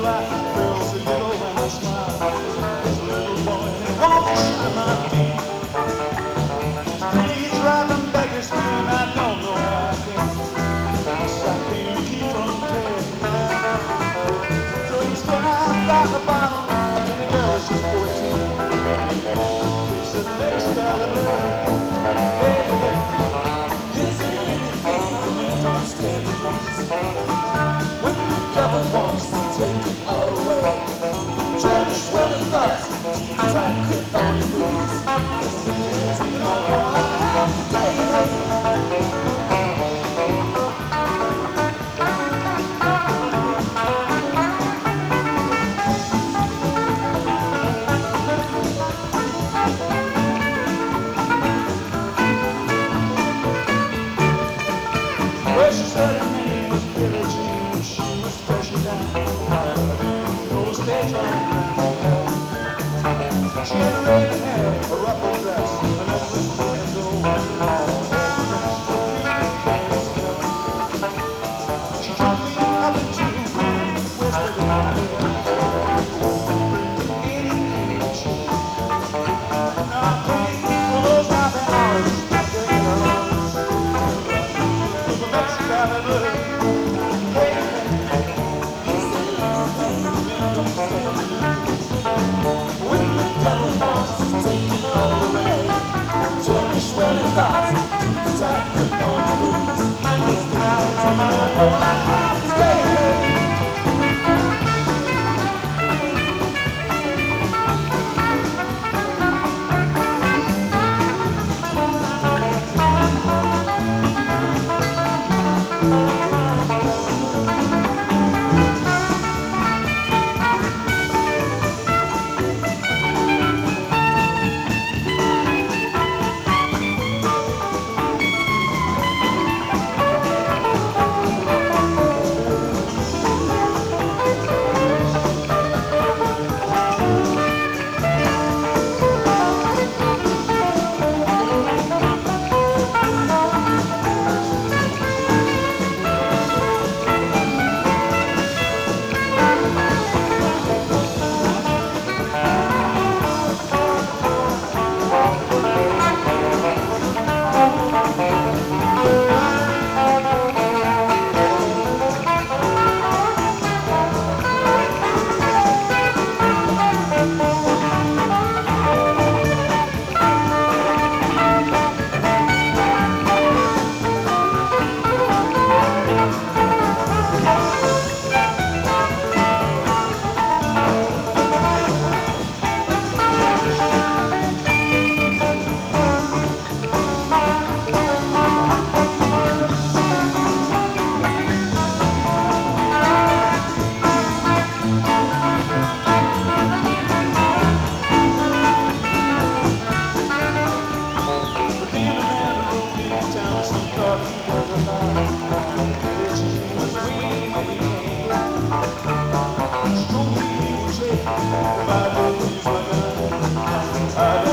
like girls that giggle when I smile. There's a little boy and he wants to shine my feet. He's driving Baker Street and I don't know how I can. I can't keep from paying. So he's down by the bottom and the girl is just 14. He said, next guy to learn. Hey, is there anything for me to stand when the devil wants to take it away? Trying to swell the thoughts, trying to quit on the blues. You know what I have to play. Well, she said her name was Billie Jean. She was fresh and down. No stage on. She had red hair, a ruffled dress, and that was as old. She took me up into a room, whispered in my ear, any age. Now I played for those happy hours, getting along. The next guy that looked, when the devil wants to take it all away, Johnny swelling thoughts, cause I could not lose. It's time to know what I have to say. I